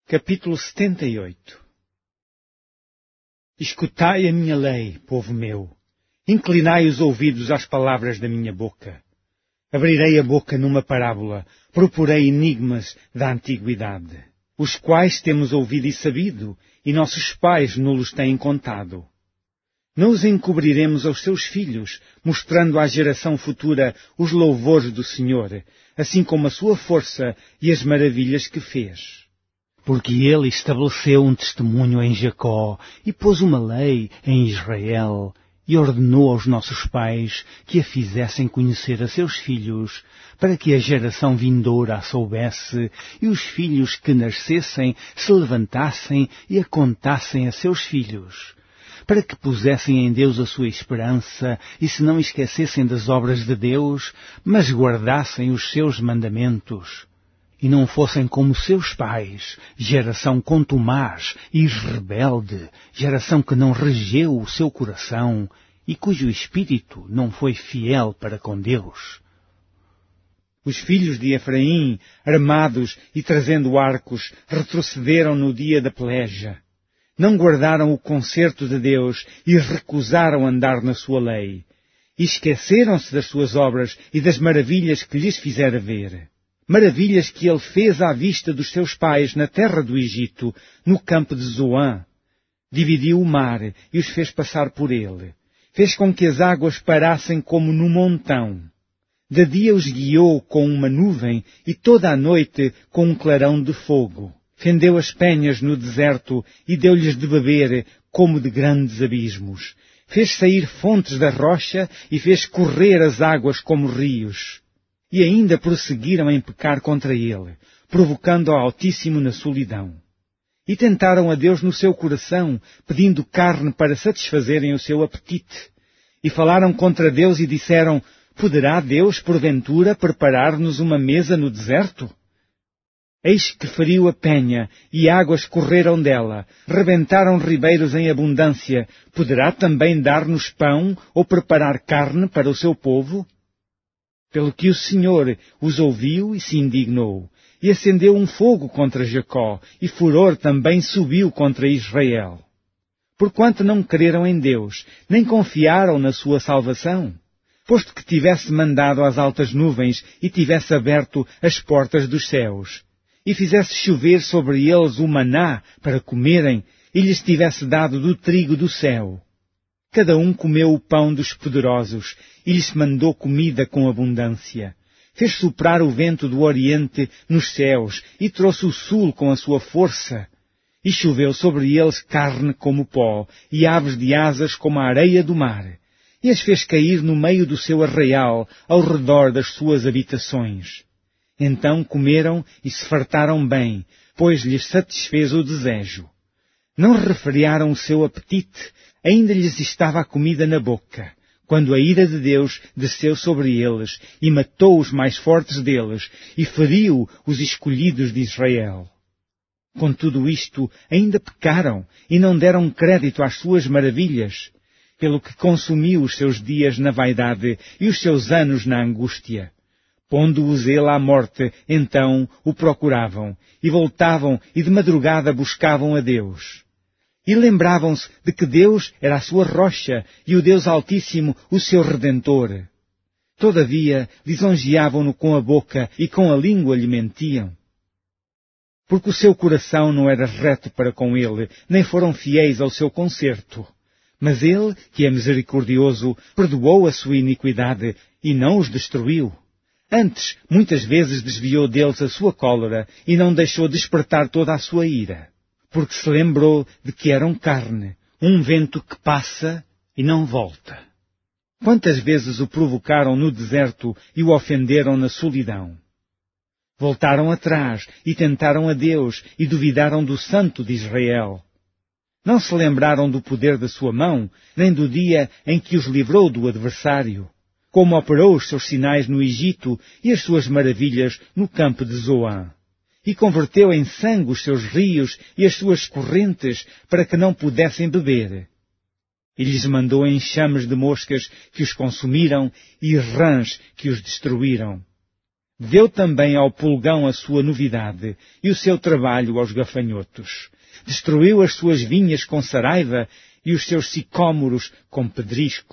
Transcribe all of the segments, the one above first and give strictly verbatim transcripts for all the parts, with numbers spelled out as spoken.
Capítulo setenta e oito. Escutai a minha lei, povo meu. Inclinai os ouvidos às palavras da minha boca. Abrirei a boca numa parábola, proporei enigmas da antiguidade, os quais temos ouvido e sabido, e nossos pais nos têm contado. Não os encobriremos aos seus filhos, mostrando à geração futura os louvores do Senhor, assim como a sua força e as maravilhas que fez. Porque ele estabeleceu um testemunho em Jacó e pôs uma lei em Israel e ordenou aos nossos pais que a fizessem conhecer a seus filhos, para que a geração vindoura a soubesse e os filhos que nascessem se levantassem e a contassem a seus filhos, para que pusessem em Deus a sua esperança e se não esquecessem das obras de Deus, mas guardassem os seus mandamentos. E não fossem como seus pais, geração contumaz e rebelde, geração que não regeu o seu coração e cujo espírito não foi fiel para com Deus. Os filhos de Efraim, armados e trazendo arcos, retrocederam no dia da peleja. Não guardaram o concerto de Deus e recusaram andar na sua lei. E esqueceram-se das suas obras e das maravilhas que lhes fizera ver. Maravilhas que ele fez à vista dos seus pais na terra do Egito, no campo de Zoan. Dividiu o mar e os fez passar por ele. Fez com que as águas parassem como num montão. De dia os guiou com uma nuvem e toda a noite com um clarão de fogo. Fendeu as penhas no deserto e deu-lhes de beber como de grandes abismos. Fez sair fontes da rocha e fez correr as águas como rios. E ainda prosseguiram em pecar contra ele, provocando ao Altíssimo na solidão. E tentaram a Deus no seu coração, pedindo carne para satisfazerem o seu apetite. E falaram contra Deus e disseram, poderá Deus, porventura, preparar-nos uma mesa no deserto? Eis que feriu a penha, e águas correram dela, rebentaram ribeiros em abundância. Poderá também dar-nos pão ou preparar carne para o seu povo? Pelo que o Senhor os ouviu e se indignou, e acendeu um fogo contra Jacó, e furor também subiu contra Israel. Porquanto não creram em Deus, nem confiaram na sua salvação, posto que tivesse mandado as altas nuvens e tivesse aberto as portas dos céus, e fizesse chover sobre eles o maná para comerem, e lhes tivesse dado do trigo do céu. Cada um comeu o pão dos poderosos, e lhes mandou comida com abundância. Fez soprar o vento do oriente nos céus, e trouxe o sul com a sua força. E choveu sobre eles carne como pó, e aves de asas como a areia do mar. E as fez cair no meio do seu arraial, ao redor das suas habitações. Então comeram e se fartaram bem, pois lhes satisfez o desejo. Não refriaram o seu apetite, ainda lhes estava a comida na boca, quando a ira de Deus desceu sobre eles e matou os mais fortes deles e feriu os escolhidos de Israel. Com tudo isto, ainda pecaram e não deram crédito às suas maravilhas, pelo que consumiu os seus dias na vaidade e os seus anos na angústia. Pondo-os ele à morte, então o procuravam, e voltavam e de madrugada buscavam a Deus. E lembravam-se de que Deus era a sua rocha e o Deus Altíssimo o seu Redentor. Todavia, lisonjeavam-no com a boca e com a língua lhe mentiam. Porque o seu coração não era reto para com ele, nem foram fiéis ao seu concerto. Mas ele, que é misericordioso, perdoou a sua iniquidade e não os destruiu. Antes, muitas vezes desviou deles a sua cólera e não deixou despertar toda a sua ira. Porque se lembrou de que eram carne, um vento que passa e não volta. Quantas vezes o provocaram no deserto e o ofenderam na solidão? Voltaram atrás e tentaram a Deus e duvidaram do Santo de Israel. Não se lembraram do poder da sua mão, nem do dia em que os livrou do adversário, como operou os seus sinais no Egito e as suas maravilhas no campo de Zoan. E converteu em sangue os seus rios e as suas correntes, para que não pudessem beber. E lhes mandou enxames de moscas que os consumiram e rãs que os destruíram. Deu também ao pulgão a sua novidade e o seu trabalho aos gafanhotos. Destruiu as suas vinhas com saraiva e os seus sicômoros com pedrisco.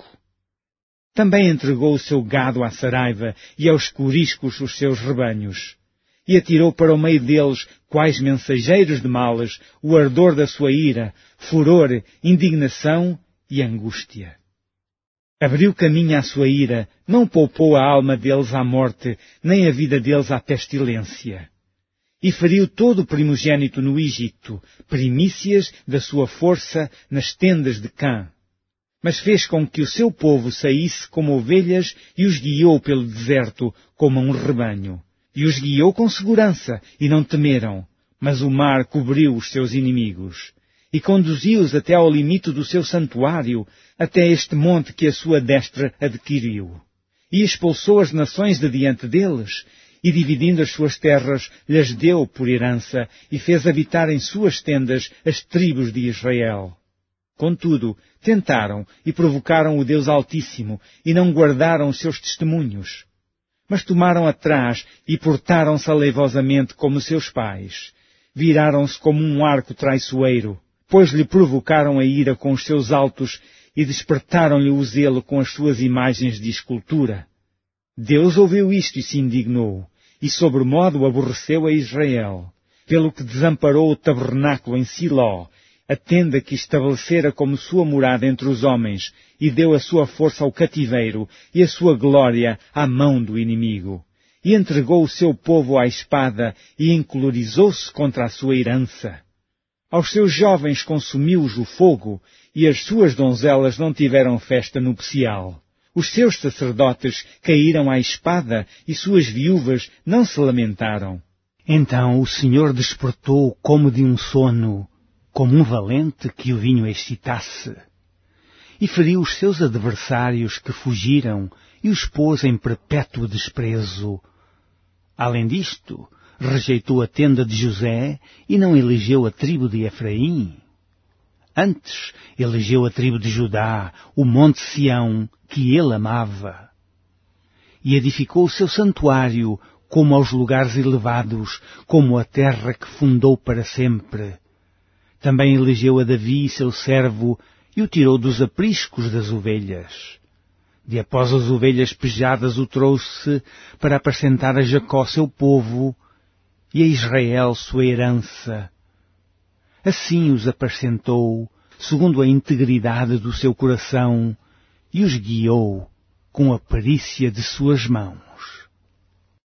Também entregou o seu gado à saraiva e aos coriscos os seus rebanhos. E atirou para o meio deles, quais mensageiros de males, o ardor da sua ira, furor, indignação e angústia. Abriu caminho à sua ira, não poupou a alma deles à morte, nem a vida deles à pestilência. E feriu todo o primogênito no Egito, primícias da sua força nas tendas de Cã. Mas fez com que o seu povo saísse como ovelhas e os guiou pelo deserto como um rebanho. E os guiou com segurança, e não temeram, mas o mar cobriu os seus inimigos. E conduziu-os até ao limite do seu santuário, até este monte que a sua destra adquiriu. E expulsou as nações de diante deles, e dividindo as suas terras, lhes deu por herança, e fez habitar em suas tendas as tribos de Israel. Contudo, tentaram e provocaram o Deus Altíssimo, e não guardaram os seus testemunhos. Mas tomaram atrás e portaram-se aleivosamente como seus pais. Viraram-se como um arco traiçoeiro, pois lhe provocaram a ira com os seus altos e despertaram-lhe o zelo com as suas imagens de escultura. Deus ouviu isto e se indignou, e sobremodo aborreceu a Israel, pelo que desamparou o tabernáculo em Siló, a tenda que estabelecera como sua morada entre os homens, e deu a sua força ao cativeiro e a sua glória à mão do inimigo. E entregou o seu povo à espada e encolorizou-se contra a sua herança. Aos seus jovens consumiu-os o fogo, e as suas donzelas não tiveram festa nupcial. Os seus sacerdotes caíram à espada, e suas viúvas não se lamentaram. Então o Senhor despertou como de um sono, como um valente que o vinho excitasse, e feriu os seus adversários que fugiram e os pôs em perpétuo desprezo. Além disto, rejeitou a tenda de José e não elegeu a tribo de Efraim. Antes, elegeu a tribo de Judá, o monte Sião, que ele amava. E edificou o seu santuário, como aos lugares elevados, como a terra que fundou para sempre. Também elegeu a Davi, seu servo, e o tirou dos apriscos das ovelhas. De após as ovelhas pejadas o trouxe para apacentar a Jacó, seu povo, e a Israel, sua herança. Assim os apacentou, segundo a integridade do seu coração, e os guiou com a perícia de suas mãos.